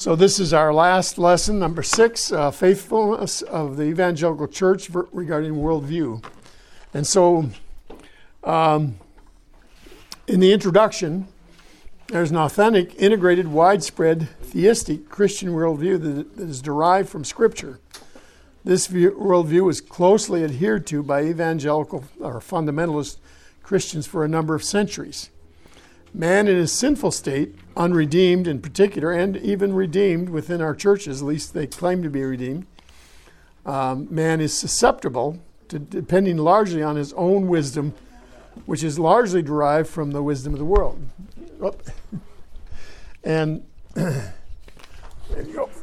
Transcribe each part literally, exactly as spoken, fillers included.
So this is our last lesson, number six, uh, faithfulness of the evangelical church regarding worldview. And so um, in the introduction, there's an authentic, integrated, widespread, theistic Christian worldview that, that is derived from Scripture. This view, worldview is closely adhered to by evangelical or fundamentalist Christians for a number of centuries. Man in his sinful state, unredeemed in particular, and even redeemed within our churches, at least they claim to be redeemed, um, man is susceptible to depending largely on his own wisdom, which is largely derived from the wisdom of the world. Oh. And there you go.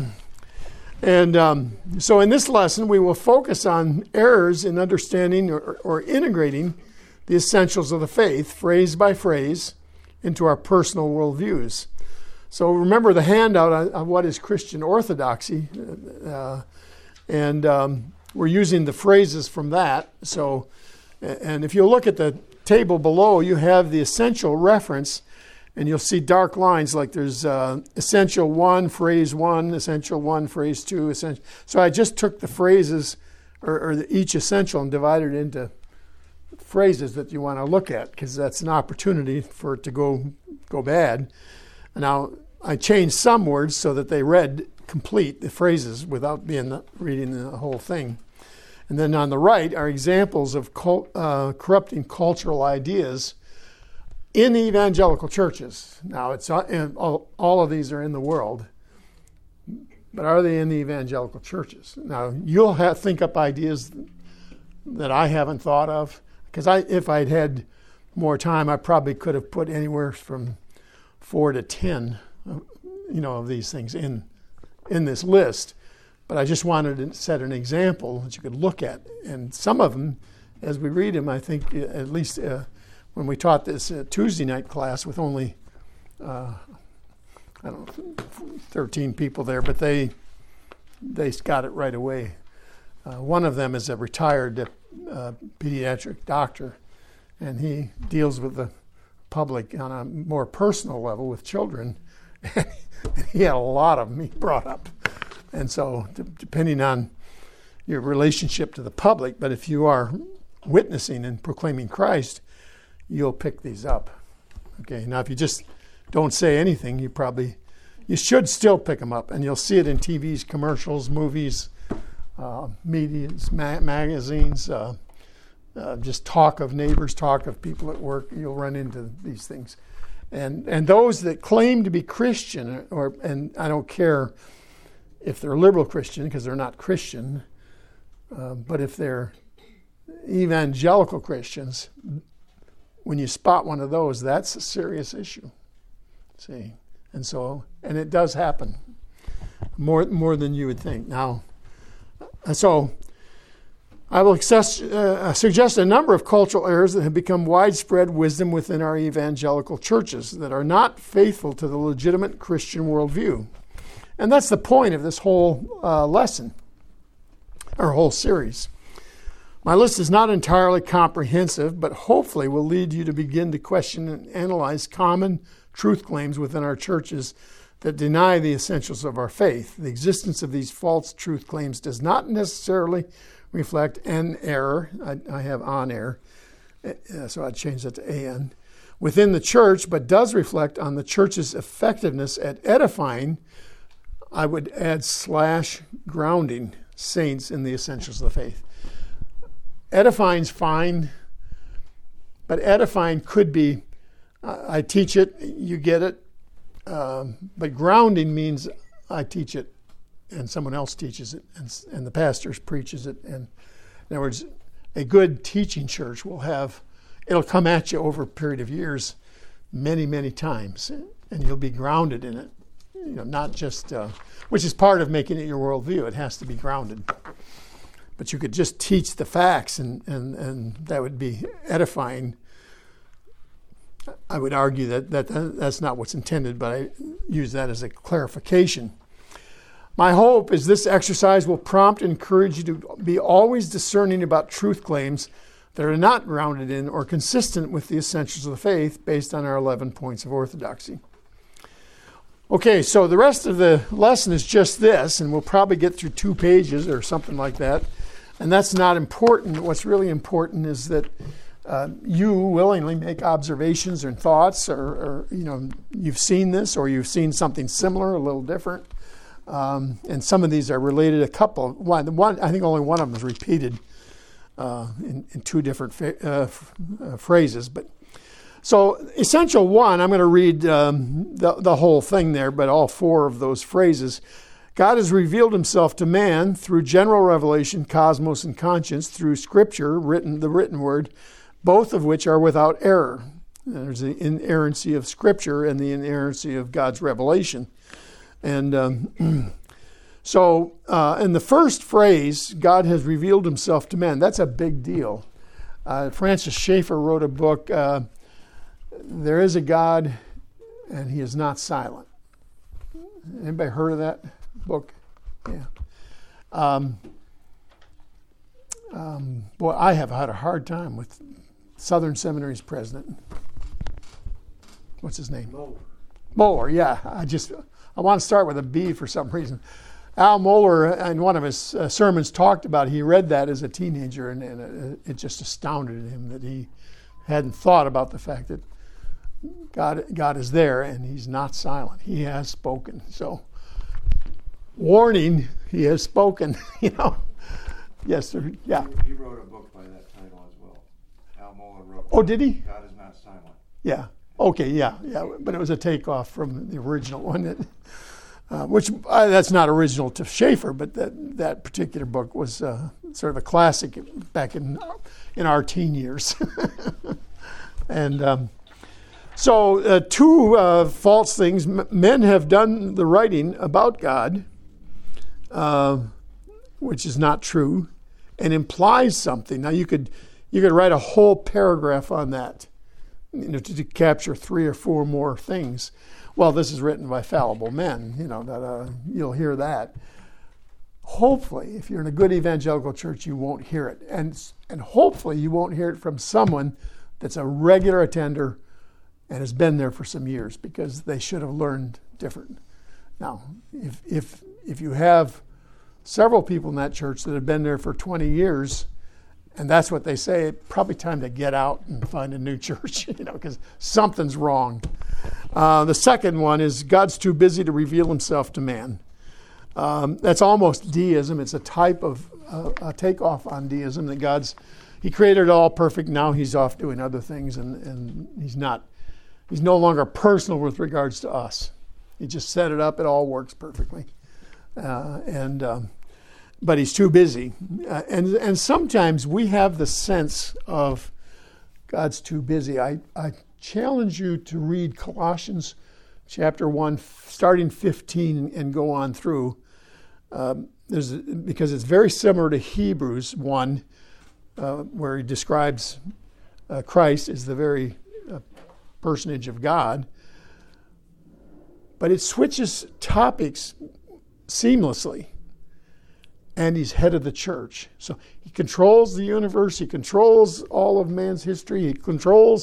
And um, so in this lesson, we will focus on errors in understanding or, or integrating the essentials of the faith, phrase by phrase, into our personal worldviews. So remember the handout on, on what is Christian orthodoxy, uh, and um, we're using the phrases from that. So, and if you look at the table below, you have the essential reference, and you'll see dark lines like there's uh, essential one, phrase one, essential one, phrase two, essential. So I just took the phrases, or, or the, each essential, and divided it into phrases that you want to look at, because that's an opportunity for it to go go bad. Now, I changed some words so that they read complete, the phrases, without being the, reading the whole thing. And then on the right are examples of cult, uh, corrupting cultural ideas in the evangelical churches. Now, it's uh, all, all of these are in the world, but are they in the evangelical churches? Now, you'll have think up ideas that I haven't thought of, because I, if I'd had more time, I probably could have put anywhere from four to ten, you know, of these things in in this list. But I just wanted to set an example that you could look at. And some of them, as we read them, I think at least uh, when we taught this uh, Tuesday night class with only, uh, I don't know, thirteen people there, but they they got it right away. Uh, one of them is a retired uh, pediatric doctor, and he deals with the public on a more personal level with children. He had a lot of them he brought up. And so d- depending on your relationship to the public, but if you are witnessing and proclaiming Christ, you'll pick these up. Okay, now if you just don't say anything, you probably, you should still pick them up, and you'll see it in T Vs, commercials, movies, uh, medias, ma- magazines, uh, uh, just talk of neighbors, talk of people at work. You'll run into these things. And and those that claim to be Christian, or and I don't care if they're liberal Christian, because they're not Christian, uh, but if they're evangelical Christians, when you spot one of those, that's a serious issue. See, and so, and it does happen more more than you would think. Now, so I will access, uh, suggest a number of cultural errors that have become widespread wisdom within our evangelical churches that are not faithful to the legitimate Christian worldview. And that's the point of this whole uh, lesson, or whole series. My list is not entirely comprehensive, but hopefully will lead you to begin to question and analyze common truth claims within our churches that deny the essentials of our faith. The existence of these false truth claims does not necessarily reflect an error. I, I have on error, uh, so I'd change that to an, within the church, but does reflect on the church's effectiveness at edifying, I would add slash grounding saints in the essentials of the faith. Edifying's fine, but edifying could be, uh, I teach it, you get it, um, but grounding means I teach it and someone else teaches it, and, and the pastor preaches it. And in other words, a good teaching church will have, it'll come at you over a period of years many, many times, and you'll be grounded in it. You know, not just, uh, which is part of making it your worldview. It has to be grounded. But you could just teach the facts, and, and, and that would be edifying. I would argue that, that that's not what's intended, but I use that as a clarification. My hope is this exercise will prompt and encourage you to be always discerning about truth claims that are not grounded in or consistent with the essentials of the faith based on our eleven points of orthodoxy. Okay, so the rest of the lesson is just this, and we'll probably get through two pages or something like that. And that's not important. What's really important is that uh, you willingly make observations and thoughts, or, or you know, you've seen this, or you've seen something similar, a little different. Um, and some of these are related. A couple, one, one I think only one of them is repeated uh, in, in two different fa- uh, f- uh, phrases, but. So essential one, I'm going to read um, the, the whole thing there, but all four of those phrases. God has revealed himself to man through general revelation, cosmos, and conscience, through scripture, written the written word, both of which are without error. There's the inerrancy of scripture and the inerrancy of God's revelation. And um, so uh, in the first phrase, God has revealed himself to man. That's a big deal. Uh, Francis Schaeffer wrote a book, uh, There is a God, and he is not silent. Anybody heard of that book? Yeah. Um, um, boy, I have had a hard time with Southern Seminary's president. What's his name? Mohler. Mohler, yeah. I just, I want to start with a B for some reason. Al Mohler, in one of his uh, sermons, talked about, he read that as a teenager, and, and it, it just astounded him that he hadn't thought about the fact that God, God is there, and he's not silent. He has spoken. So, warning, he has spoken, you know. Yes, sir. Yeah. He wrote a book by that title as well. Al Mohler wrote. Oh, did he? God is not silent. Yeah. Okay, yeah, yeah. But it was a takeoff from the original one, that, uh, which uh, that's not original to Schaeffer, but that, that particular book was uh, sort of a classic back in, in our teen years. and... Um, So, uh, two uh, false things. M- men have done the writing about God, uh, which is not true, and implies something. Now, you could you could write a whole paragraph on that, you know, to, to capture three or four more things. Well, this is written by fallible men. You know that uh, you'll hear that. Hopefully, if you're in a good evangelical church, you won't hear it, and and hopefully you won't hear it from someone that's a regular attender and has been there for some years, because they should have learned different. Now, if if if you have several people in that church that have been there for twenty years, and that's what they say, it's probably time to get out and find a new church, you know, because something's wrong. Uh, the second one is God's too busy to reveal himself to man. Um, that's almost deism. It's a type of uh, a takeoff on deism, that God's, he created it all perfect, now he's off doing other things, and, and he's not He's no longer personal with regards to us. He just set it up. It all works perfectly. Uh, and um, but he's too busy. Uh, and and sometimes we have the sense of God's too busy. I, I challenge you to read Colossians chapter one, starting fifteen, and go on through. Um, there's because it's very similar to Hebrews one, uh, where he describes uh, Christ as the very uh, personage of God, but it switches topics seamlessly, and he's head of the church. So he controls the universe, he controls all of man's history, he controls,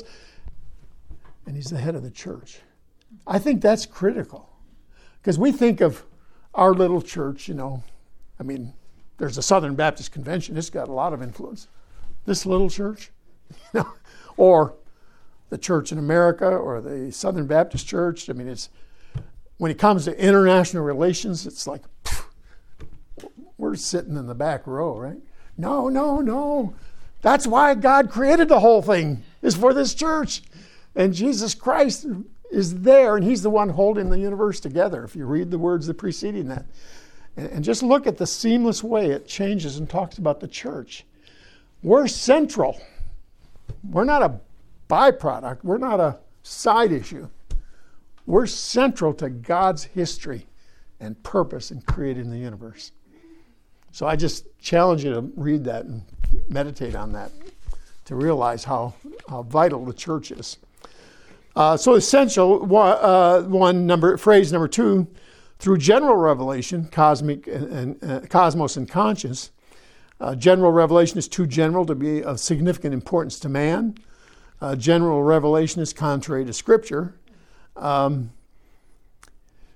and he's the head of the church. I think that's critical, because we think of our little church, you know, I mean, there's a Southern Baptist Convention, it's got a lot of influence. This little church, you know, or the church in America, or the Southern Baptist Church. I mean, it's, when it comes to international relations, it's like, pff, we're sitting in the back row, right? No, no, no. That's why God created the whole thing, is for this church. And Jesus Christ is there, and he's the one holding the universe together, if you read the words that preceding that. And, and just look at the seamless way it changes and talks about the church. We're central. We're not a byproduct. We're not a side issue. We're central to God's history and purpose in creating the universe. So I just challenge you to read that and meditate on that, to realize how, how vital the church is. Uh, so essential, one, uh, one number, phrase number two, through general revelation, cosmic and, and uh, cosmos and conscience. Uh, general revelation is too general to be of significant importance to man. Uh, general revelation is contrary to Scripture. Um,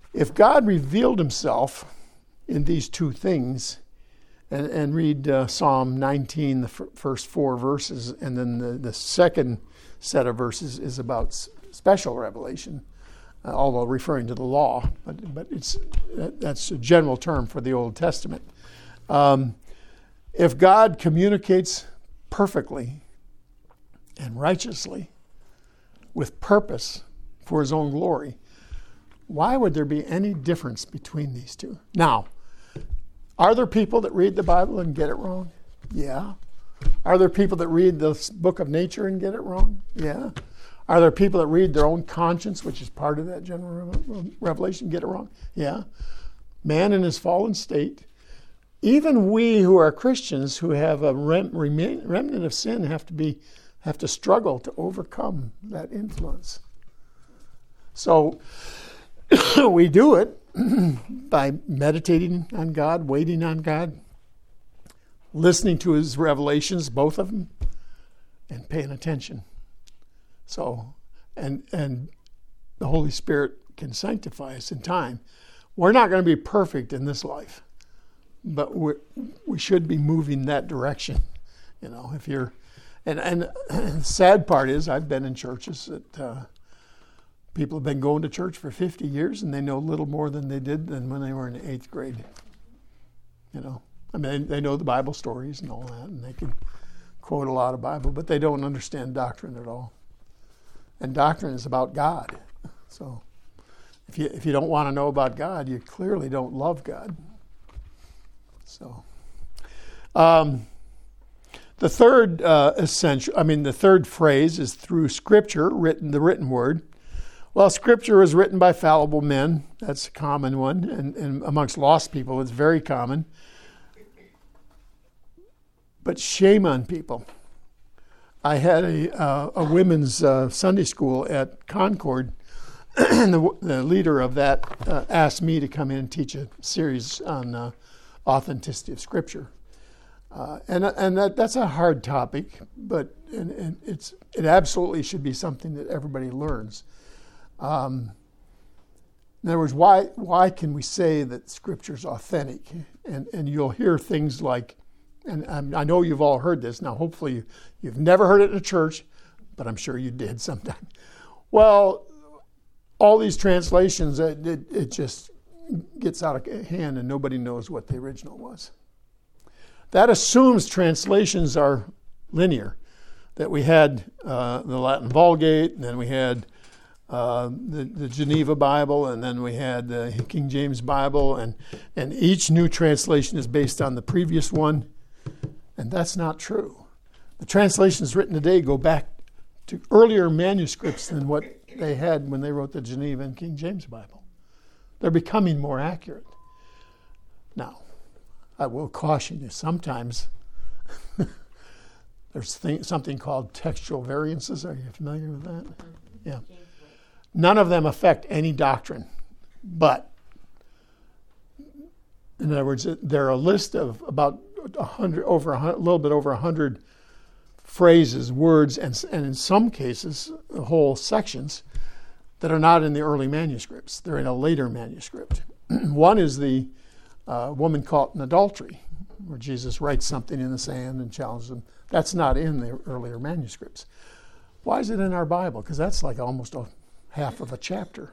If God revealed himself in these two things, and, and read uh, Psalm nineteen, the f- first four verses, and then the, the second set of verses is about s- special revelation, uh, although referring to the law, but, but it's that, that's a general term for the Old Testament. Um, if God communicates perfectly and righteously with purpose for his own glory, why would there be any difference between these two? Now, are there people that read the Bible and get it wrong? Yeah. Are there people that read the book of nature and get it wrong? Yeah. Are there people that read their own conscience, which is part of that general revelation, and get it wrong? Yeah. Man in his fallen state. Even we who are Christians who have a rem- remnant of sin have to be have to struggle to overcome that influence. So we do it by meditating on God, waiting on God, listening to his revelations, both of them, and paying attention. So, and and the Holy Spirit can sanctify us in time. We're not going to be perfect in this life, but we we should be moving that direction. You know, if you're, and and the sad part is, I've been in churches that uh, people have been going to church for fifty years and they know little more than they did than when they were in the eighth grade. You know, I mean, they, they know the Bible stories and all that, and they can quote a lot of Bible, but they don't understand doctrine at all. And doctrine is about God. So if you if you don't want to know about God, you clearly don't love God. So um, the third uh, essential, I mean, the third phrase is through Scripture, written the written word. Well, Scripture is written by fallible men. That's a common one. And, and amongst lost people, it's very common. But shame on people. I had a, uh, a women's uh, Sunday school at Concord, and the, the leader of that uh, asked me to come in and teach a series on uh, authenticity of Scripture. Uh, and and that, that's a hard topic, but and, and it's it absolutely should be something that everybody learns. Um, in other words, why why can we say that Scripture is authentic? And and you'll hear things like, and I'm, I know you've all heard this. Now, hopefully you, you've never heard it in a church, but I'm sure you did sometime. Well, all these translations, it, it, it just gets out of hand and nobody knows what the original was. That assumes translations are linear, that we had uh, the Latin Vulgate, and then we had uh, the, the Geneva Bible, and then we had the King James Bible, and, and each new translation is based on the previous one, and that's not true. The translations written today go back to earlier manuscripts than what they had when they wrote the Geneva and King James Bible. They're becoming more accurate. Now, I will caution you, sometimes there's thing, something called textual variances. Are you familiar with that? Yeah. None of them affect any doctrine, but in other words, they're a list of about a hundred, over a, a little bit over a hundred phrases, words, and, and in some cases, whole sections that are not in the early manuscripts. They're in a later manuscript. One is the uh, woman caught in adultery, where Jesus writes something in the sand and challenges them. That's not in the earlier manuscripts. Why is it in our Bible? Because that's like almost a half of a chapter.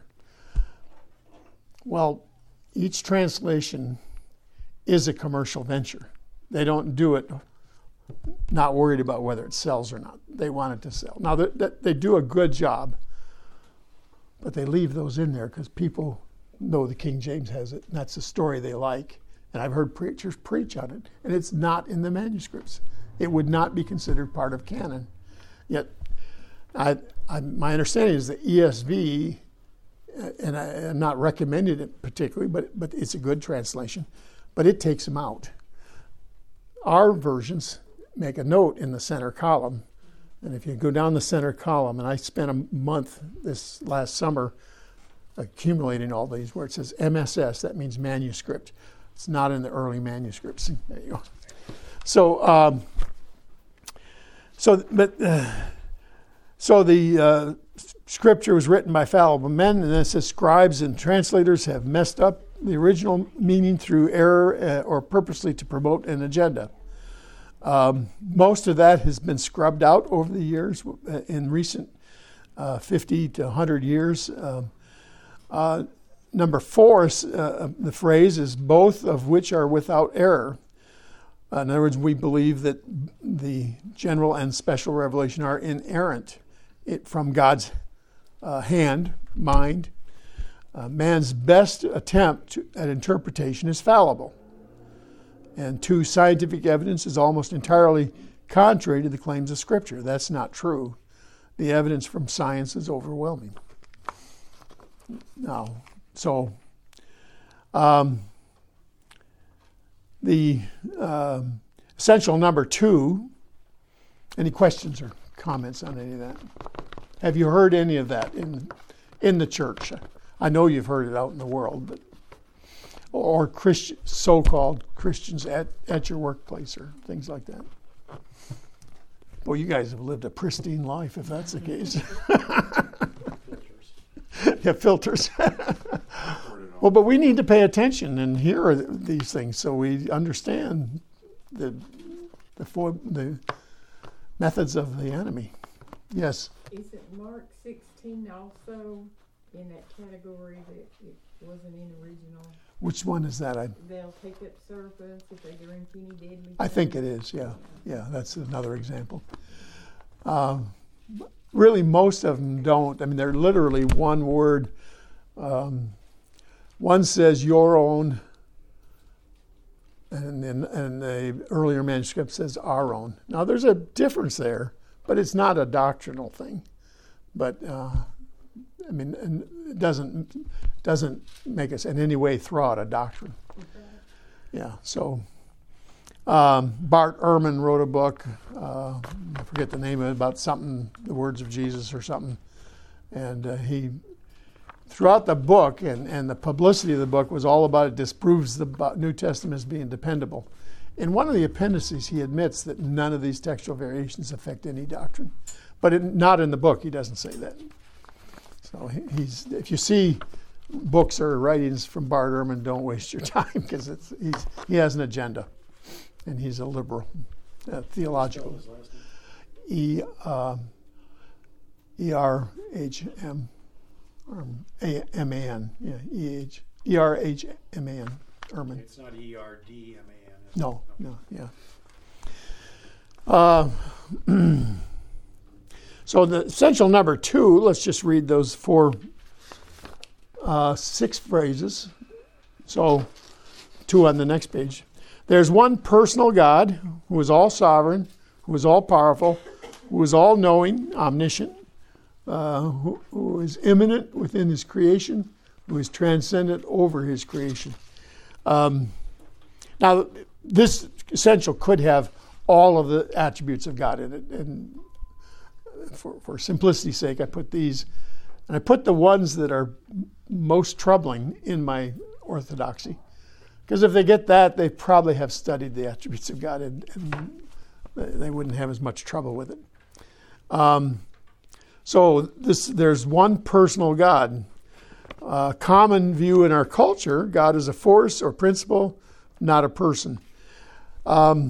Well, each translation is a commercial venture. They don't do it not worried about whether it sells or not. They want it to sell. Now, they, they do a good job, but they leave those in there because people know the King James has it, and that's the story they like. And I've heard preachers preach on it, and it's not in the manuscripts. It would not be considered part of canon. Yet, I, I, my understanding is the E S V, and I, I'm not recommending it particularly, but but it's a good translation, but it takes them out. Our versions make a note in the center column, and if you go down the center column, and I spent a month this last summer accumulating all these where it says M S S, that means manuscript. It's not in the early manuscripts. There you go. So, um, so, but, uh, so the uh, Scripture was written by fallible men, and then it says scribes and translators have messed up the original meaning through error uh, or purposely to promote an agenda. Um, most of that has been scrubbed out over the years uh, in recent uh, fifty to one hundred years. Um, uh, number four, uh, the phrase is both of which are without error. Uh, in other words, we believe that the general and special revelation are inerrant it, from God's uh, hand, mind. Uh, man's best attempt to, at interpretation is fallible. And two, scientific evidence is almost entirely contrary to the claims of Scripture. That's not true. The evidence from science is overwhelming. Now, so um, the uh, essential number two, any questions or comments on any of that? Have you heard any of that in in the church? I know you've heard it out in the world, but or Christian, so-called Christians at, at your workplace or things like that. Well, you guys have lived a pristine life if that's the case. Yeah, filters. Well, but we need to pay attention and hear these things so we understand the the, for, the methods of the enemy. Yes? Is it Mark sixteen also in that category that it wasn't in original? Which one is that? I, They'll take up serpents if they drink any deadly. I think it is, yeah. Yeah, that's another example. Um, really, most of them don't. I mean, they're literally one word. Um, one says your own, and then and the earlier manuscript says our own. Now, there's a difference there, but it's not a doctrinal thing. But uh, I mean, and it doesn't doesn't make us in any way throw out a doctrine. Okay. Yeah. So um, Bart Ehrman wrote a book. Uh, I forget the name of it, about something, the words of Jesus or something, and uh, he. Throughout the book, and, and the publicity of the book was all about it disproves the New Testament as being dependable. In one of the appendices, he admits that none of these textual variations affect any doctrine. But it, not in the book, he doesn't say that. So he, he's if you see books or writings from Bart Ehrman, don't waste your time, because it's he's, he has an agenda, and he's a liberal, uh, theological. E, uh, E R H M. Um, A M A N, yeah, E H E R H M A N, Ehrman. It's not E R D M A N. No, no, yeah. Uh, so the essential number two, let's just read those four, uh, six phrases. So two on the next page. There's one personal God who is all sovereign, who is all powerful, who is all knowing, omniscient, Uh, who, who is immanent within his creation, who is transcendent over his creation. Um, now, this essential could have all of the attributes of God in it, and for, for simplicity's sake, I put these, and I put the ones that are most troubling in my orthodoxy, because if they get that, they probably have studied the attributes of God, and, and they wouldn't have as much trouble with it. Um, So this, there's one personal God. Uh, common view in our culture, God is a force or principle, not a person. Um,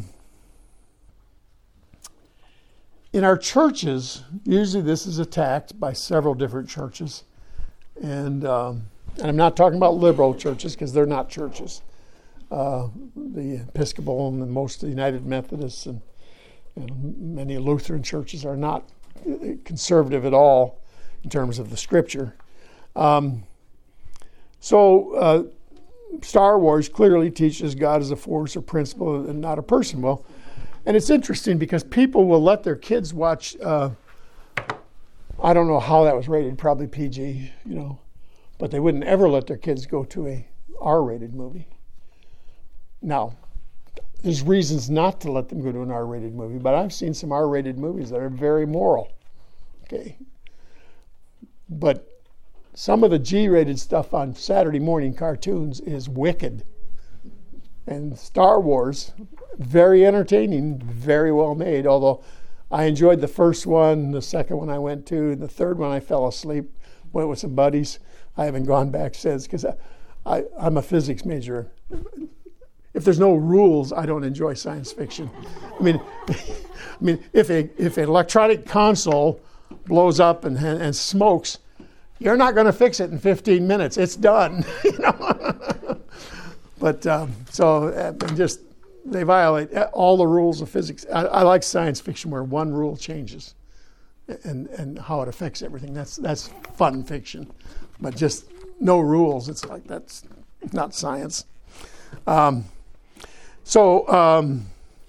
in our churches, usually this is attacked by several different churches. And, um, and I'm not talking about liberal churches, because they're not churches. Uh, the Episcopal and most of the United Methodists and, and many Lutheran churches are not conservative at all in terms of the Scripture. Um, so uh, Star Wars clearly teaches God is a force or principle and not a person. Well, and it's interesting because people will let their kids watch, uh, I don't know how that was rated, probably P G, you know, but they wouldn't ever let their kids go to a R-rated movie. Now, there's reasons not to let them go to an R-rated movie, but I've seen some R-rated movies that are very moral. Okay. But some of the G-rated stuff on Saturday morning cartoons is wicked. And Star Wars, very entertaining, very well made, although I enjoyed the first one, the second one I went to, and the third one I fell asleep, went with some buddies. I haven't gone back since because I, I, I'm a physics major. If there's no rules, I don't enjoy science fiction. I mean, I mean, if a if an electronic console blows up and and smokes, you're not going to fix it in fifteen minutes. It's done. You know. But um, so uh, just they violate all the rules of physics. I, I like science fiction where one rule changes, and and how it affects everything. That's that's fun fiction, but just no rules. It's like that's not science. Um, So, um,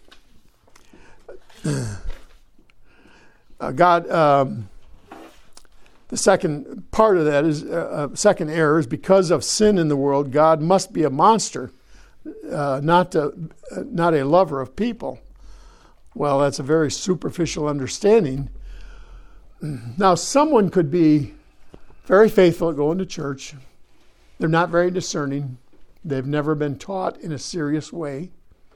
uh, God, um, the second part of that is, uh, uh, second error is because of sin in the world, God must be a monster, uh, not, a, uh, not a lover of people. Well, that's a very superficial understanding. Now, someone could be very faithful at going to church. They're not very discerning. They've never been taught in a serious way.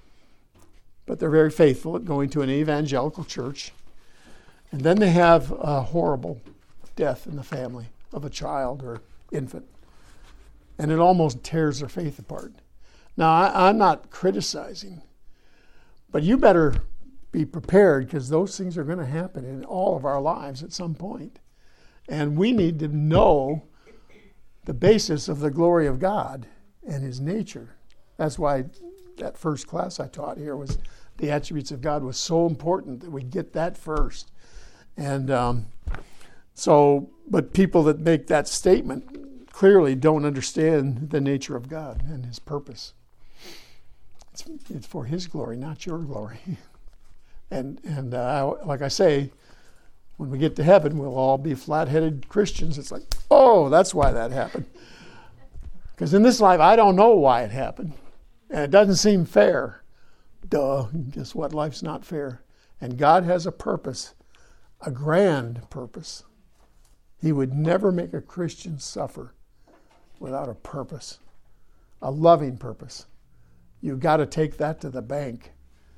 But they're very faithful at going to an evangelical church. And then they have a horrible death in the family of a child or infant. And it almost tears their faith apart. Now, I, I'm not criticizing, but you better be prepared because those things are going to happen in all of our lives at some point. And we need to know the basis of the glory of God and His nature. That's why that first class I taught here was the attributes of God was so important that we get that first. And um, so, but people that make that statement clearly don't understand the nature of God and His purpose. It's, it's for His glory, not your glory. And and uh, like I say, when we get to heaven, we'll all be flat-headed Christians. It's like, oh, that's why that happened. Because in this life, I don't know why it happened. And it doesn't seem fair. Duh, guess what? Life's not fair. And God has a purpose, a grand purpose. He would never make a Christian suffer without a purpose, a loving purpose. You've got to take that to the bank.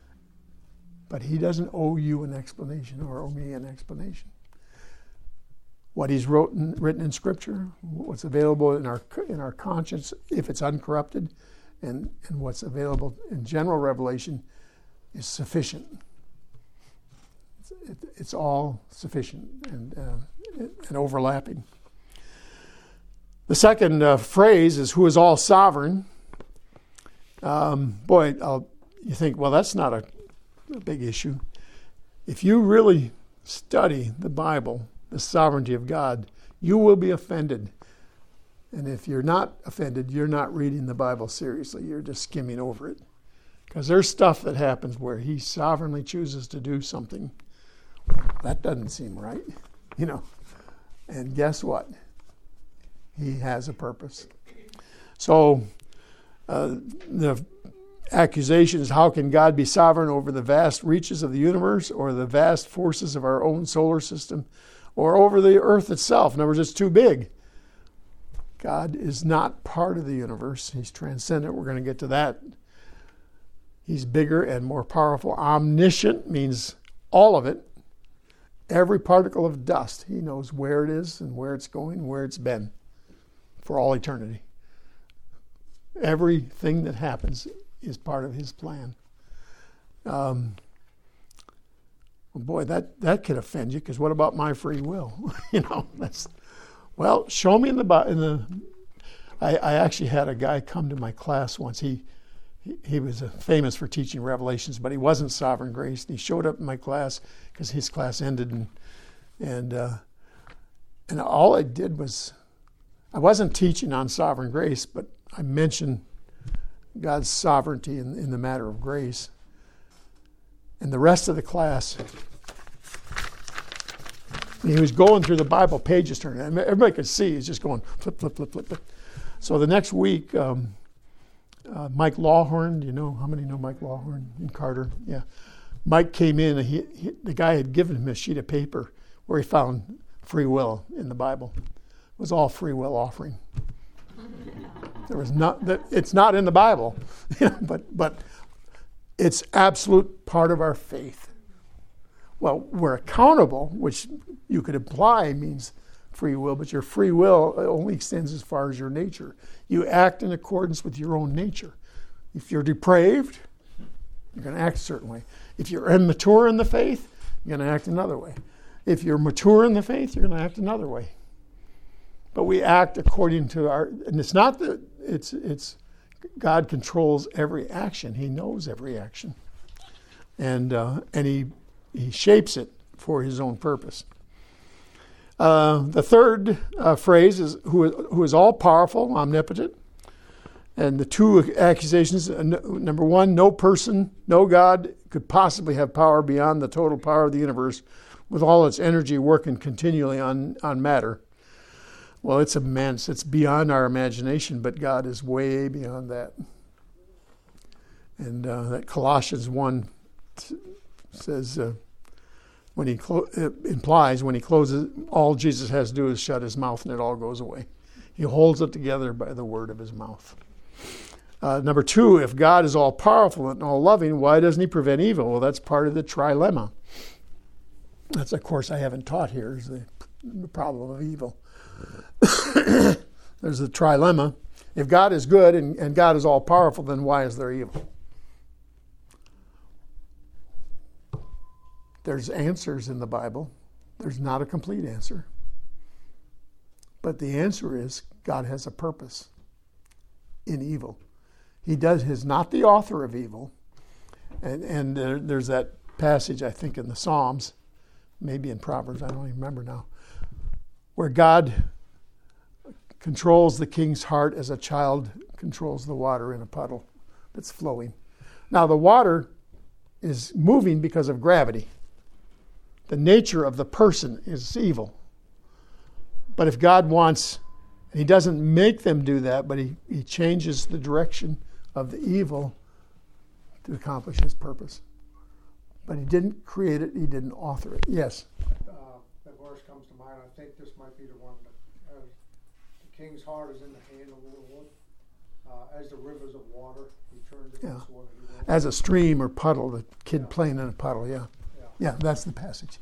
But He doesn't owe you an explanation or owe me an explanation. What He's wrote in, written in Scripture, what's available in our in our conscience, if it's uncorrupted, and, and what's available in general revelation is sufficient. It's, it, it's all sufficient and, uh, and overlapping. The second uh, phrase is who is all sovereign. Um, boy, I'll, you think, well, that's not a, a big issue. If you really study the Bible, the sovereignty of God, you will be offended. And if you're not offended, you're not reading the Bible seriously. You're just skimming over it. Because there's stuff that happens where He sovereignly chooses to do something. That doesn't seem right, you know. And guess what? He has a purpose. So uh, the accusation is, how can God be sovereign over the vast reaches of the universe or the vast forces of our own solar system or over the earth itself? In other words, it's too big. God is not part of the universe. He's transcendent. We're going to get to that. He's bigger and more powerful. Omniscient means all of it. Every particle of dust. He knows where it is and where it's going and where it's been for all eternity. Everything that happens is part of His plan. Um, well, boy, that, that could offend you, because what about my free will? you know, that's... Well, show me in the in the. I, I actually had a guy come to my class once. He he, he was uh, famous for teaching Revelations, but he wasn't Sovereign Grace. And he showed up in my class because his class ended, and and uh, and all I did was, I wasn't teaching on Sovereign Grace, but I mentioned God's sovereignty in, in the matter of grace. And the rest of the class, he was going through the Bible pages, turning. Everybody could see he's just going flip, flip, flip, flip, flip. So the next week, um, uh, Mike Lawhorn, do you know, how many know Mike Lawhorn in Carter? Yeah. Mike came in, and he, he, the guy had given him a sheet of paper where he found free will in the Bible. It was all free will offering. There was not that it's not in the Bible, but but it's absolute part of our faith. Well, we're accountable, which you could imply means free will, but your free will only extends as far as your nature. You act in accordance with your own nature. If you're depraved, you're going to act a certain way. If you're immature in the faith, you're going to act another way. If you're mature in the faith, you're going to act another way. But we act according to our, and it's not that, it's, it's, God controls every action. He knows every action. And, uh, and he, he shapes it for his own purpose. Uh, the third uh, phrase is who, who is all powerful, omnipotent. And the two accusations, uh, n- number one, no person, no God could possibly have power beyond the total power of the universe with all its energy working continually on, on matter. Well, it's immense. It's beyond our imagination, but God is way beyond that. And uh, that Colossians one t- says, uh, when he clo- it implies when he closes, all Jesus has to do is shut his mouth and it all goes away. He holds it together by the word of his mouth. Uh, number two, if God is all powerful and all loving, why doesn't he prevent evil? Well, that's part of the trilemma. That's a course I haven't taught here, is the, the problem of evil. There's the trilemma. If God is good and, and God is all powerful, then why is there evil? There's answers in the Bible. There's not a complete answer. But the answer is God has a purpose in evil. He does. He's not the author of evil. And, and there, there's that passage, I think, in the Psalms, maybe in Proverbs, I don't even remember now, where God controls the king's heart as a child controls the water in a puddle that's flowing. Now, the water is moving because of gravity. The nature of the person is evil. But if God wants, and he doesn't make them do that, but he, he changes the direction of the evil to accomplish his purpose. But he didn't create it, he didn't author it. Yes? Uh, that verse comes to mind. I think this might be the one that uh, the king's heart is in the hand of the Lord. Uh, as the rivers of water, he turns it Yeah. this way. As a stream or puddle, the kid Yeah. playing in a puddle, yeah. Yeah. Yeah, that's the passage.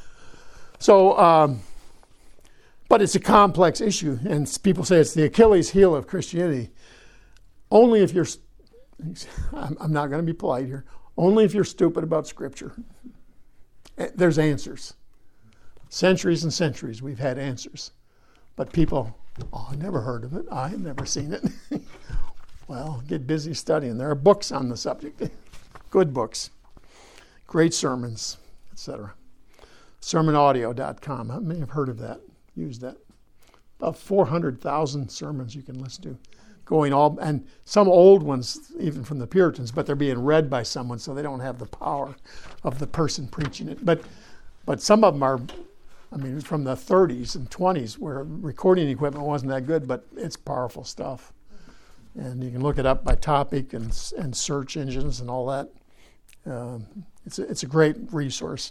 So, um, but it's a complex issue, and people say it's the Achilles heel of Christianity. Only if you're, I'm, I'm not going to be polite here, only if you're stupid about Scripture. There's answers. Centuries and centuries we've had answers. But people, oh, I never heard of it. I've never seen it. Well, get busy studying. There are books on the subject. Good books. Great sermons, et cetera. sermon audio dot com. I may have heard of that, used that. About four hundred thousand sermons you can listen to. Going all, and some old ones, even from the Puritans, but they're being read by someone, so they don't have the power of the person preaching it. But but some of them are, I mean, from the thirties and twenties, where recording equipment wasn't that good, but it's powerful stuff. And you can look it up by topic and and search engines and all that. Um, it's a, it's a great resource.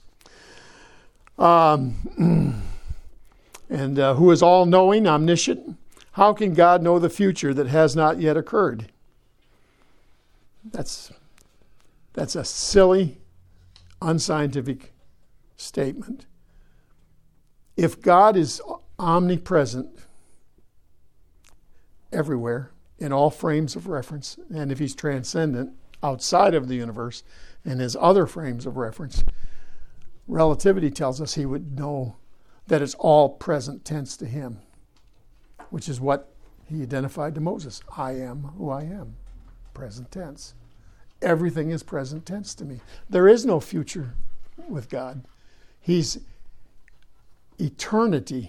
Um, and uh, who is all-knowing, omniscient? How can God know the future that has not yet occurred? That's that's a silly, unscientific statement. If God is omnipresent everywhere, in all frames of reference, and if he's transcendent outside of the universe and his other frames of reference, relativity tells us he would know that it's all present tense to him, which is what he identified to Moses. I am who I am. Present tense. Everything is present tense to me. There is no future with God. He's eternity.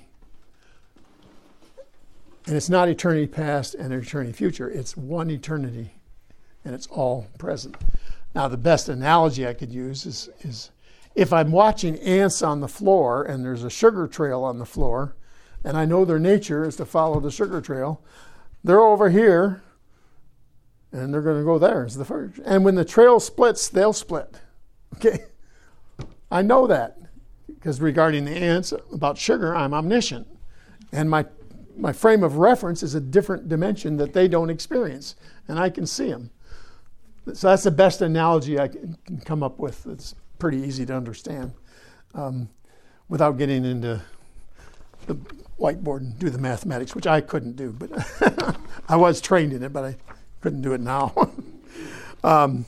And it's not eternity past and eternity future. It's one eternity, and it's all present. Now, the best analogy I could use is, is if I'm watching ants on the floor and there's a sugar trail on the floor, and I know their nature is to follow the sugar trail, they're over here, and they're going to go there. It's the first. And when the trail splits, they'll split. Okay? I know that, because regarding the ants, about sugar, I'm omniscient. And my my frame of reference is a different dimension that they don't experience, and I can see them. So that's the best analogy I can come up with. It's pretty easy to understand. um, without getting into the whiteboard and do the mathematics, which I couldn't do, but I was trained in it, but I couldn't do it now. um,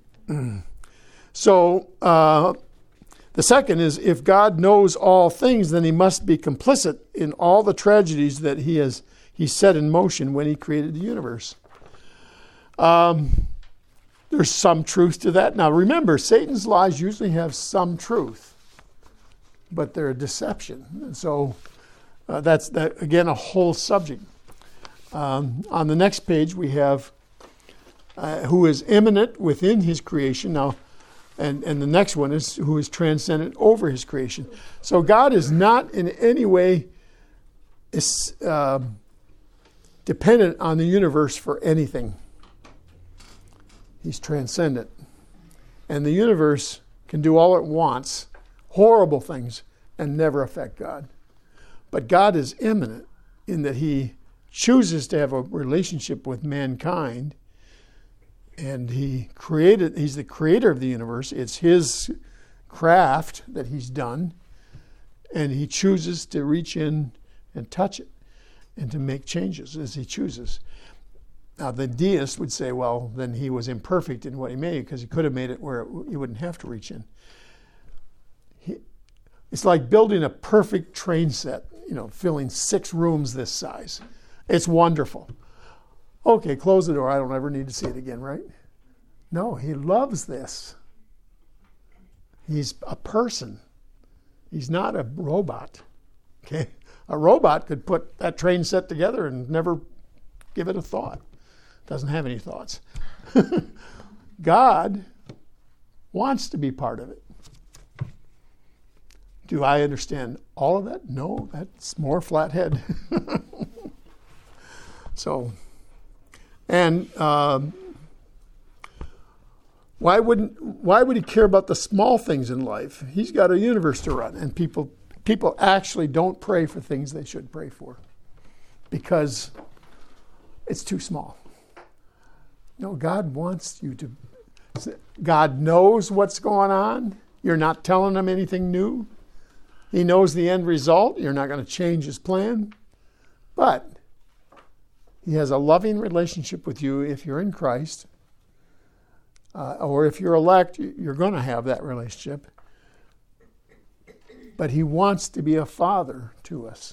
so uh, the second is, if God knows all things, then he must be complicit in all the tragedies that he has he set in motion when he created the universe. Um, there's some truth to that. Now remember, Satan's lies usually have some truth, but they're a deception. And so uh, that's, that, again, a whole subject. Um, on the next page, we have uh, who is immanent within his creation. Now, and, and the next one is who is transcendent over his creation. So God is not in any way is, uh, dependent on the universe for anything. He's transcendent. And the universe can do all it wants, horrible things, and never affect God. But God is immanent in that he chooses to have a relationship with mankind, and he created, he's the creator of the universe. It's his craft that he's done, and he chooses to reach in and touch it and to make changes as he chooses. Now, the deist would say, well, then he was imperfect in what he made, because he could have made it where it, you wouldn't have to reach in. He, it's like building a perfect train set, you know, filling six rooms this size. It's wonderful. Okay, close the door. I don't ever need to see it again, right? No, he loves this. He's a person. He's not a robot. Okay? A robot could put that train set together and never give it a thought. Doesn't have any thoughts. God wants to be part of it. Do I understand all of that? No, that's more flathead. So, and um, why wouldn't why would he care about the small things in life? He's got a universe to run, and people people actually don't pray for things they should pray for because it's too small. No, God wants you to. God knows what's going on. You're not telling him anything new. He knows the end result. You're not going to change his plan. But he has a loving relationship with you if you're in Christ. Uh, or if you're elect, you're going to have that relationship. But he wants to be a father to us.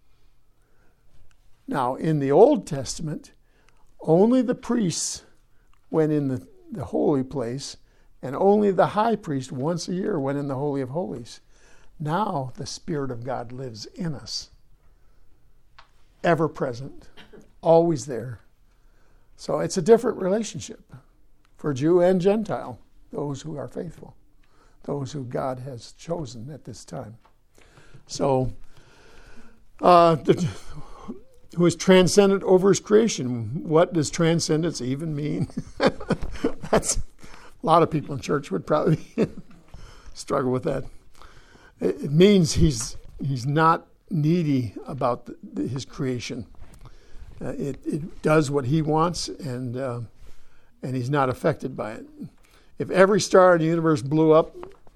Now, in the Old Testament, only the priests went in the, the holy place, and only the high priest once a year went in the Holy of Holies. Now the Spirit of God lives in us, ever present, always there. So it's a different relationship for Jew and Gentile, those who are faithful, those who God has chosen at this time. So, uh, the, who is transcendent over his creation. What does transcendence even mean? That's a lot of people in church would probably struggle with that. It, it means he's he's not needy about the, the, his creation. Uh, it it does what he wants, and uh, and he's not affected by it. If every star in the universe blew up,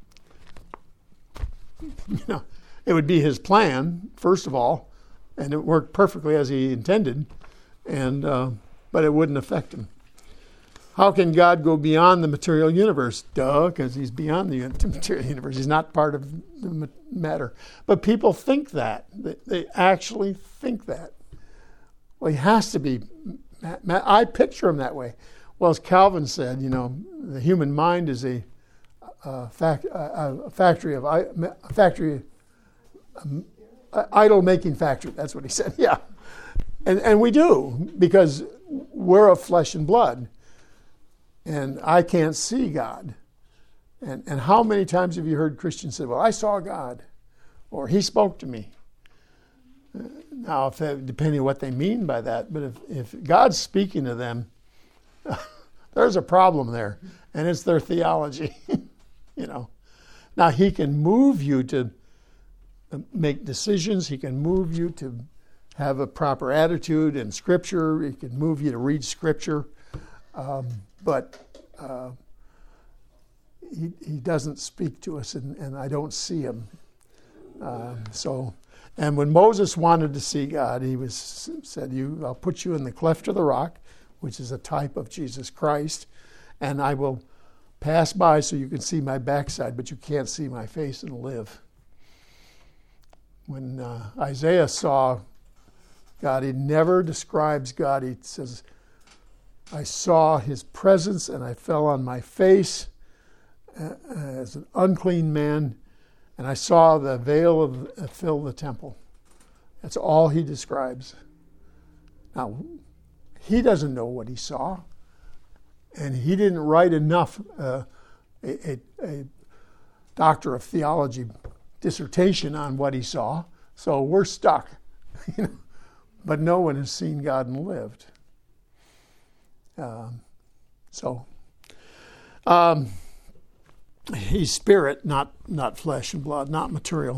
you know, it would be his plan, first of all, and it worked perfectly as he intended, and uh, but it wouldn't affect him. How can God go beyond the material universe? Duh, because he's beyond the material universe. He's not part of the matter. But people think that. They, they actually think that. Well, he has to be. I picture him that way. Well, as Calvin said, you know, the human mind is a, a, fact, a, a factory of a factory, um, idol making factory. That's what he said. Yeah, and and we do, because we're of flesh and blood, and I can't see God. And and how many times have you heard Christians say, "Well, I saw God," or "He spoke to me"? Now, if they, depending on what they mean by that, but if if God's speaking to them, there's a problem there, and it's their theology. You know, now He can move you to make decisions. He can move you to have a proper attitude in Scripture. He can move you to read Scripture, um, but uh, he, he doesn't speak to us, and, and I don't see him. Uh, so, and when Moses wanted to see God, he was said, "You, I'll put you in the cleft of the rock," which is a type of Jesus Christ, "and I will pass by so you can see my backside, but you can't see my face and live." When uh, Isaiah saw God, he never describes God. He says, "I saw his presence and I fell on my face uh, as an unclean man, and I saw the veil of uh, fill the temple." That's all he describes. Now, he doesn't know what he saw, and he didn't write enough uh, a, a, a doctor of theology dissertation on what he saw, so we're stuck. You know, but no one has seen God and lived. Um, so, um, he's spirit, not not flesh and blood, not material.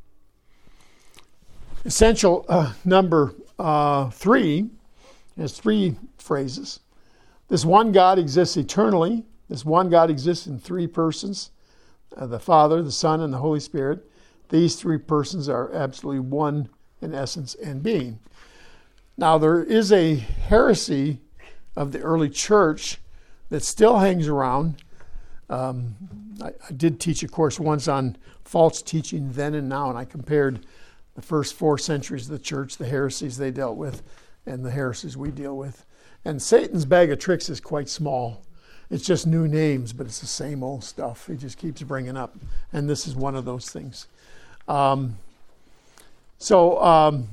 Essential uh, number uh, three has three phrases. This one God exists eternally. This one God exists in three persons, uh, the Father, the Son, and the Holy Spirit. These three persons are absolutely one in essence and being. Now, there is a heresy of the early church that still hangs around. Um, I, I did teach a course once on false teaching then and now, and I compared the first four centuries of the church, the heresies they dealt with, and the heresies we deal with. And Satan's bag of tricks is quite small. It's just new names, but it's the same old stuff. He just keeps bringing up. And this is one of those things. Um, so, um,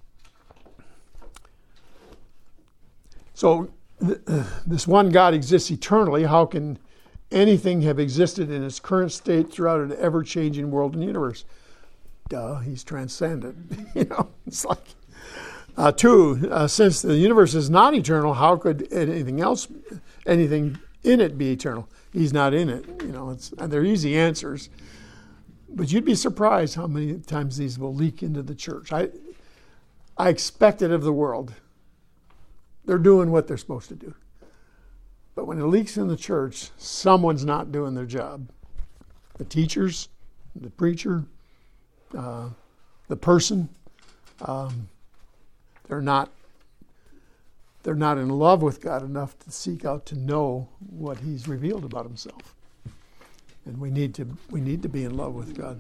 so th- this one God exists eternally. How can anything have existed in its current state throughout an ever-changing world and universe? Duh, he's transcendent. You know, it's like uh, two. Uh, since the universe is not eternal, how could anything else, anything in it, be eternal? He's not in it. You know, it's and they're easy answers, but you'd be surprised how many times these will leak into the church. I, I expect it of the world. They're doing what they're supposed to do, but when it leaks in the church, someone's not doing their job. The teachers, the preacher. Uh, the person, um, they're not they're not in love with God enough to seek out to know what He's revealed about Himself, and we need to we need to be in love with God.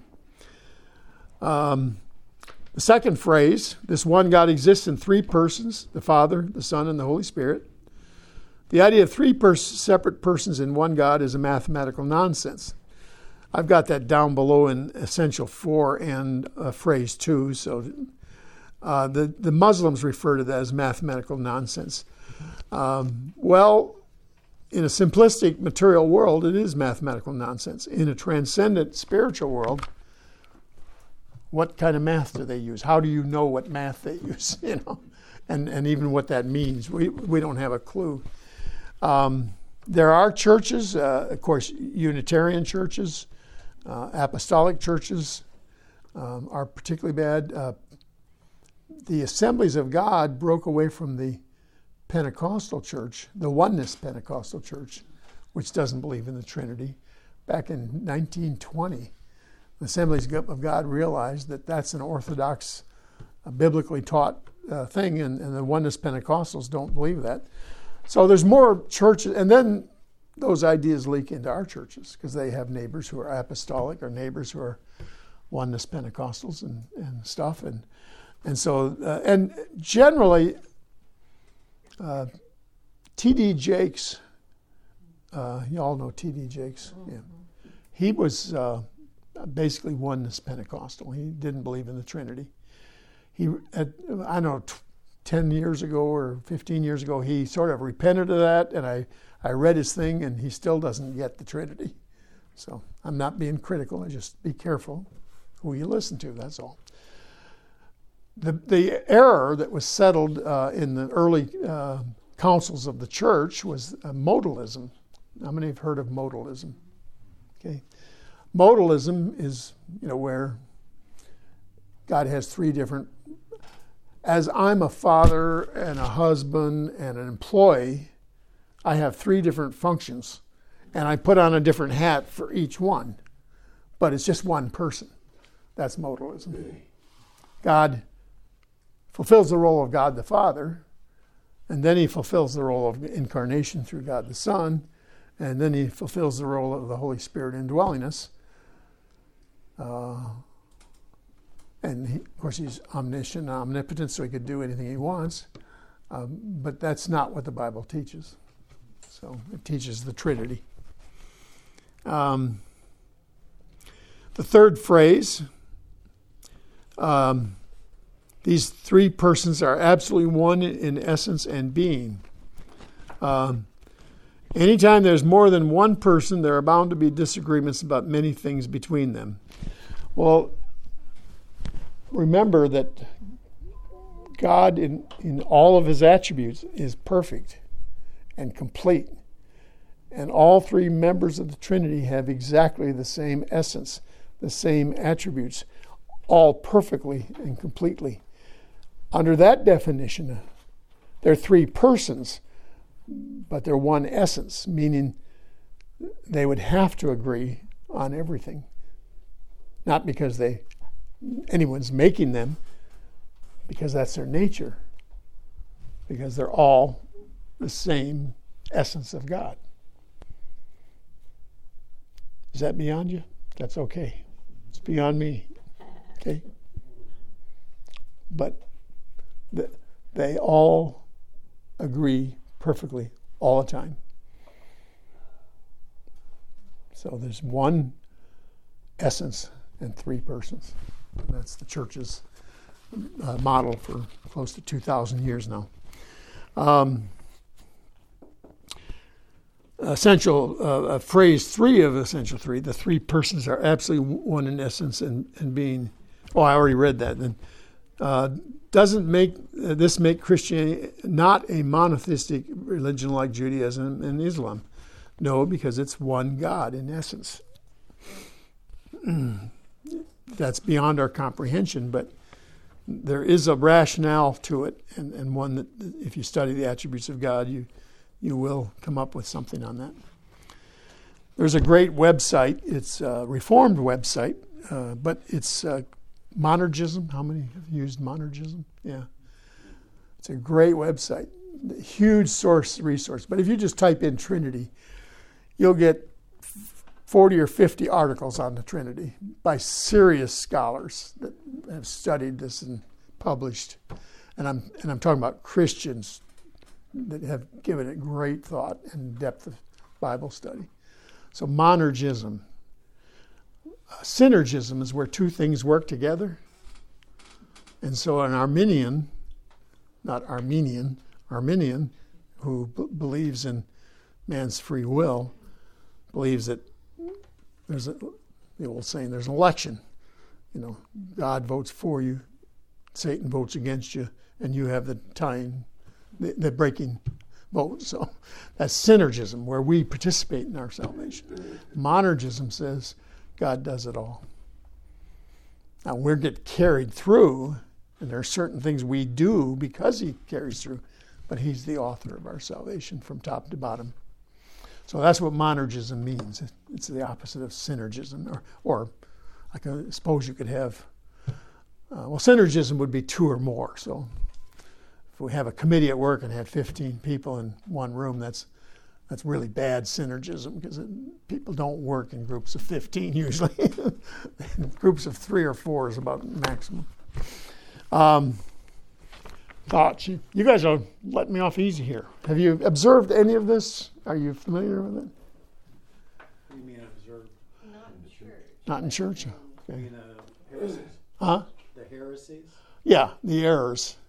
Um, the second phrase: this one God exists in three persons: the Father, the Son, and the Holy Spirit. The idea of three pers- separate persons in one God is a mathematical nonsense. I've got that down below in Essential four and uh, Phrase two. So uh, the, the Muslims refer to that as mathematical nonsense. Um, well, in a simplistic material world, it is mathematical nonsense. In a transcendent spiritual world, what kind of math do they use? How do you know what math they use? You know, and, and even what that means. We, we don't have a clue. Um, there are churches, uh, of course, Unitarian churches, Uh, apostolic churches um, are particularly bad. Uh, the Assemblies of God broke away from the Pentecostal church, the Oneness Pentecostal church, which doesn't believe in the Trinity. Back in nineteen twenty, the Assemblies of God realized that that's an orthodox, uh, biblically taught uh, thing, and, and the Oneness Pentecostals don't believe that. So there's more churches, and then those ideas leak into our churches because they have neighbors who are apostolic or neighbors who are Oneness Pentecostals and, and stuff. And and so, uh, and generally, uh, T D Jakes, uh, you all know T D Jakes. Yeah. He was uh, basically Oneness Pentecostal. He didn't believe in the Trinity. He, at, I don't know, t- ten years ago or fifteen years ago, he sort of repented of that, and I I read his thing, and he still doesn't get the Trinity. So I'm not being critical. I just be careful who you listen to, that's all. The the error that was settled uh, in the early uh, councils of the church was uh, modalism. How many have heard of modalism? Okay, modalism is, you know, where God has three different. As I'm a father and a husband and an employee, I have three different functions, and I put on a different hat for each one, but it's just one person. That's modalism. God fulfills the role of God the Father, and then he fulfills the role of incarnation through God the Son, and then he fulfills the role of the Holy Spirit indwelling us. Uh, and he, of course, he's omniscient, omnipotent, so he could do anything he wants. Um, but that's not what the Bible teaches. So it teaches the Trinity. Um, the third phrase, um, these three persons are absolutely one in essence and being. Um, anytime there's more than one person, there are bound to be disagreements about many things between them. Well, remember that God in, in all of his attributes is perfect and complete. And all three members of the Trinity have exactly the same essence, the same attributes, all perfectly and completely. Under that definition, they're three persons, but they're one essence, meaning they would have to agree on everything. Not because they anyone's making them, because that's their nature, because they're all the same essence of God. Is that beyond you? That's okay. It's beyond me. Okay? But the, they all agree perfectly all the time. So there's one essence and three persons. And that's the church's uh, model for close to two thousand years now. Um, essential, uh, uh, phrase three of essential three, the three persons are absolutely one in essence and, and being. Oh, I already read that. Then uh, doesn't make uh, this make Christianity not a monotheistic religion like Judaism and Islam? No, because it's one God in essence. That's beyond our comprehension, but there is a rationale to it, and, and one that if you study the attributes of God, you you will come up with something on that. There's a great website. It's a Reformed website, uh, but it's uh, Monergism. How many have used Monergism? Yeah. It's a great website, huge source resource. But if you just type in Trinity, you'll get forty or fifty articles on the Trinity by serious scholars that have studied this and published. And I'm and I'm talking about Christians that have given it great thought and depth of Bible study. So monergism. Uh, synergism is where two things work together. And so an Arminian, not Armenian, Arminian, who b- believes in man's free will, believes that there's a, the old saying, there's an election. You know, God votes for you, Satan votes against you, and you have the tying, the, the breaking vote. So that's synergism, where we participate in our salvation. Monergism says God does it all. Now we get carried through, and there are certain things we do because he carries through, but he's the author of our salvation from top to bottom. So that's what monergism means. It's the opposite of synergism, or, or I can, suppose you could have, uh, well, synergism would be two or more. So if we have a committee at work and have fifteen people in one room, that's that's really bad synergism, because it, people don't work in groups of fifteen usually. Groups of three or four is about maximum. Um, thoughts? You, you guys are letting me off easy here. Have you observed any of this? Are you familiar with it? What do you mean observed? Not in church. Not in church? You Okay. mean uh, heresies? Huh? The heresies? Yeah, the errors.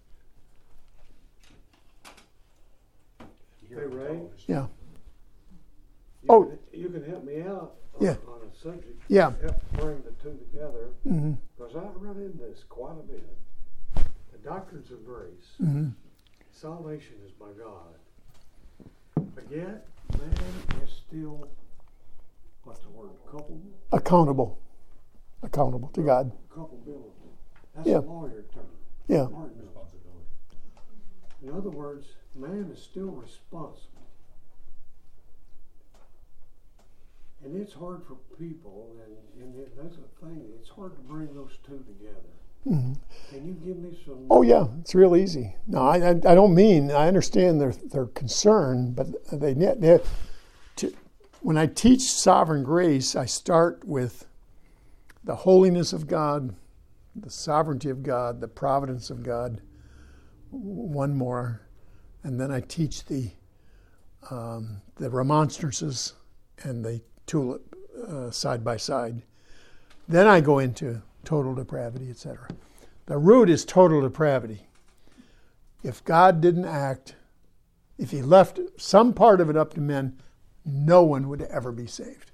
You hear Hey, them Ray? television. Yeah. You Oh. can, you can help me out on, Yeah. on a subject. Yeah. Help bring the two together, Mm-hmm. because I run into this quite a bit. The doctrines of grace. Mm-hmm. Salvation is by God. But yet, man is still, what's the word, culpable? Accountable. Accountable to God. Culpability. That's Yeah. a lawyer term. Yeah. Pardon me. In other words, man is still responsible. And it's hard for people, and, and it, that's a thing, it's hard to bring those two together. Mhm. Can you give me some? Oh yeah, it's real easy. No, I, I, I don't mean, I understand their their concern, but they, they to, when I teach sovereign grace, I start with the holiness of God, the sovereignty of God, the providence of God, one more, and then I teach the um, the remonstrances and the tulip uh, side by side. Then I go into total depravity, et cetera. The root is total depravity. If God didn't act, if he left some part of it up to men, no one would ever be saved.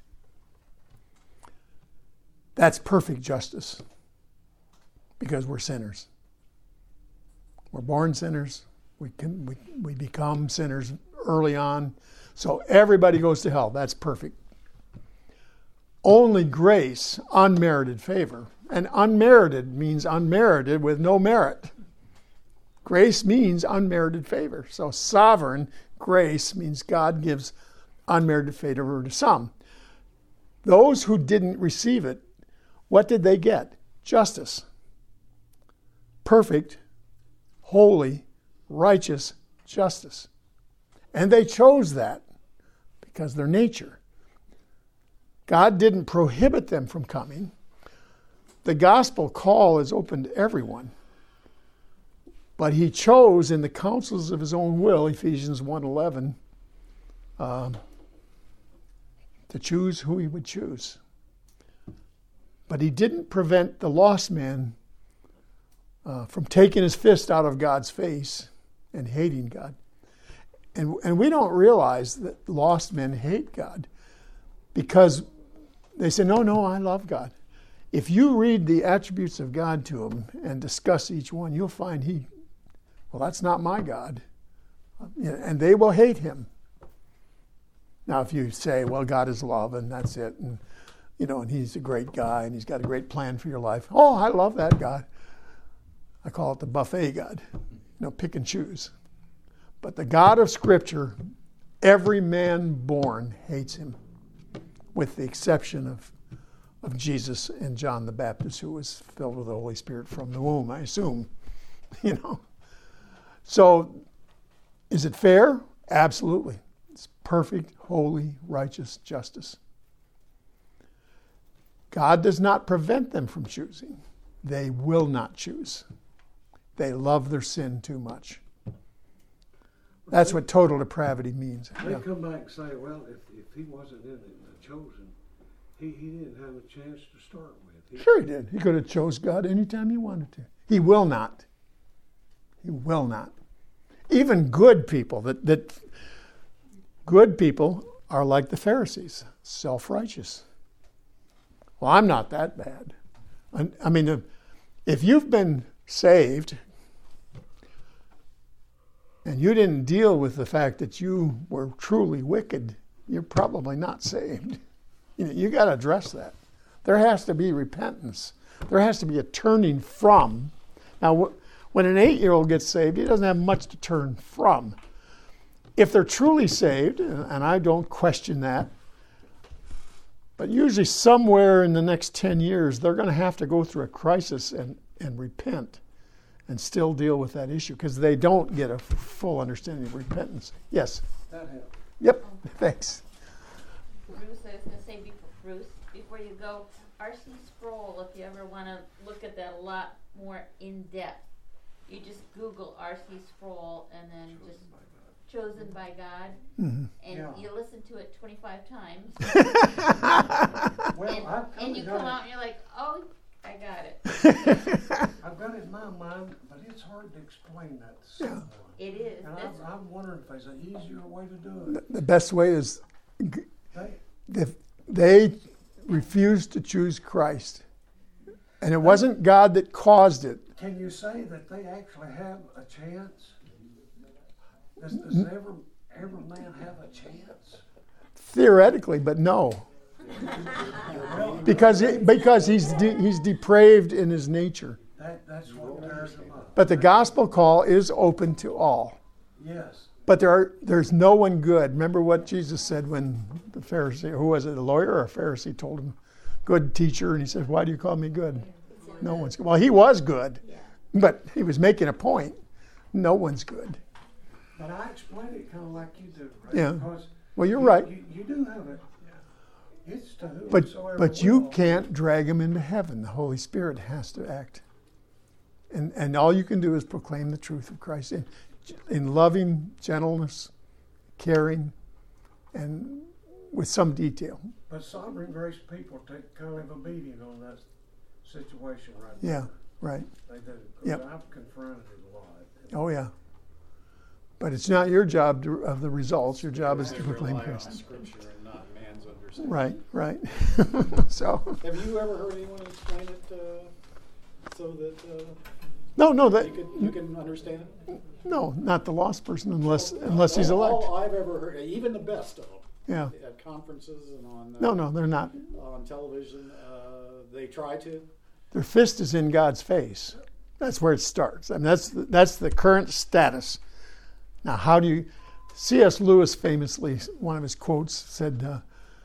That's perfect justice because we're sinners. We're born sinners. We can we, we become sinners early on. So everybody goes to hell. That's perfect. Only grace, unmerited favor. And unmerited means unmerited with no merit. Grace means unmerited favor. So sovereign grace means God gives unmerited favor to some. Those who didn't receive it, what did they get? Justice. Perfect, holy, righteous justice. And they chose that because their nature. God didn't prohibit them from coming. The gospel call is open to everyone. But he chose in the counsels of his own will, Ephesians one eleven, um, to choose who he would choose. But he didn't prevent the lost man uh, from taking his fist out of God's face and hating God. And, and we don't realize that lost men hate God because they say, no, no, I love God. If you read the attributes of God to them and discuss each one, you'll find he, well, that's not my God. And they will hate him. Now, if you say, well, God is love and that's it, and you know, and he's a great guy and he's got a great plan for your life. Oh, I love that God. I call it the buffet God. You know, pick and choose. But the God of Scripture, every man born hates him, with the exception of, of Jesus and John the Baptist, who was filled with the Holy Spirit from the womb, I assume. You know. So, is it fair? Absolutely. It's perfect, holy, righteous justice. God does not prevent them from choosing. They will not choose. They love their sin too much. That's what total depravity means. They Yeah. come back and say, well, if, if he wasn't in it, the chosen, he, he didn't have a chance to start with. He, Sure he did. He could have chose God anytime he wanted to. He will not. He will not. Even good people, that, that good people are like the Pharisees, self-righteous. Well, I'm not that bad. I, I mean, if you've been saved and you didn't deal with the fact that you were truly wicked, you're probably not saved. You know, you got to address that. There has to be repentance. There has to be a turning from. Now, when an eight-year-old gets saved, he doesn't have much to turn from. If they're truly saved, and I don't question that, but usually somewhere in the next ten years, they're going to have to go through a crisis and, and repent and still deal with that issue because they don't get a full understanding of repentance. Yes? That helps. Yep. Thanks. Bruce, I was going to say, before, Bruce, before you go, R C Sproul, if you ever want to look at that a lot more in depth, you just Google R C Sproul and then just Chosen by God, Mm-hmm. and Yeah. you listen to it twenty-five times, well, and, I've and you kinda come got out and you're like, oh, I got it. it, I've got it in my mind, but it's hard to explain that to someone. It is. And That's, I'm, I'm wondering if there's an easier way to do it. The best way is They, if they refused to choose Christ. And it wasn't God that caused it. can you say that they actually have a chance? Does, does every, every man have a chance? Theoretically, but no. Because he, because he's de, he's depraved in his nature. That, that's what tears them up. But the gospel call is open to all. Yes. But there are, there's no one good. Remember what Jesus said when the Pharisee, who was it, a lawyer or a Pharisee, told him, good teacher, and he said, why do you call me good? No one's good. Well, he was good, but he was making a point. No one's good. But I explain it kind of like you do, right? Yeah. Because Well, you're you, right. You, you do have it. It's to But whosoever but you will. can't drag him into heaven. The Holy Spirit has to act. And and all you can do is proclaim the truth of Christ in, in loving gentleness, caring, and with some detail. But sovereign grace people take kind of obedient on that situation right Yeah, there. right. They do. 'Cause Yep. I've confronted it a lot. Oh, yeah. But it's not your job to, of the results. Your job is to They proclaim rely on Christ. Scripture and not man's understanding. Right, right. So, Have you ever heard anyone explain it uh, so that uh, no, no, that you can you can understand it? no, not the lost person unless unless he's elect. All I've ever heard, even the best of them, Yeah. at conferences and on uh, No, no, they're not. on television, uh, they try to. Their fist is in God's face. That's where it starts. I mean, that's the, that's the current status. Now, how do you? C S. Lewis famously, one of his quotes said, uh,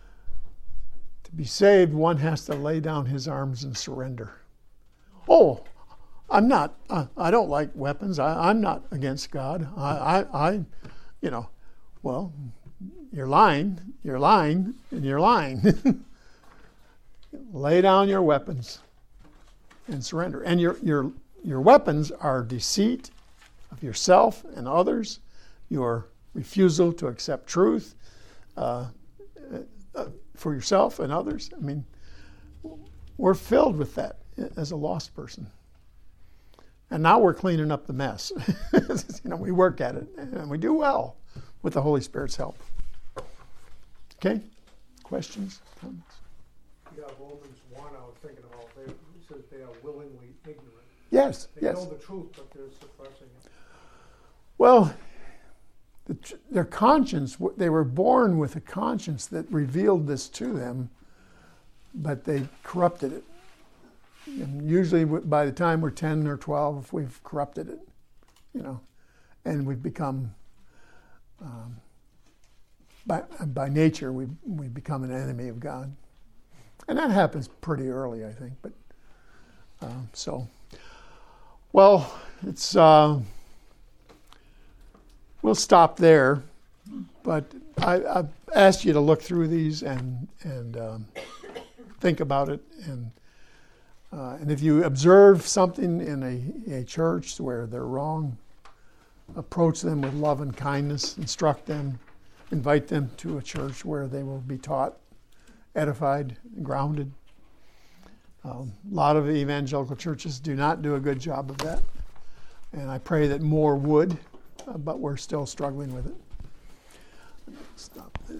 "To be saved, one has to lay down his arms and surrender." Oh, I'm not. Uh, I don't like weapons. I, I'm not against God. I, I, I, you know, well, you're lying. You're lying, and you're lying. Lay down your weapons and surrender. And your your your weapons are deceit of yourself and others, your refusal to accept truth uh, uh, for yourself and others. I mean, we're filled with that as a lost person. And now we're cleaning up the mess. You know, we work at it, and we do well with the Holy Spirit's help. Okay? Questions? Comments? Yeah, Romans one, I was thinking about, they, it says they are willingly ignorant. Yes, They yes. know the truth, but they're suppressing it. Well, the, their conscience, they were born with a conscience that revealed this to them, but they corrupted it. And usually by the time we're ten or twelve, we've corrupted it, you know, and we've become, um, by, by nature, we we become an enemy of God. And that happens pretty early, I think. But um, so, well, it's... Uh, We'll stop there, but I, I've asked you to look through these and and um, think about it. And uh, and if you observe something in a, a church where they're wrong, approach them with love and kindness, instruct them, invite them to a church where they will be taught, edified, grounded. Um, a lot of evangelical churches do not do a good job of that, and I pray that more would. Uh, but we're still struggling with it. Stop.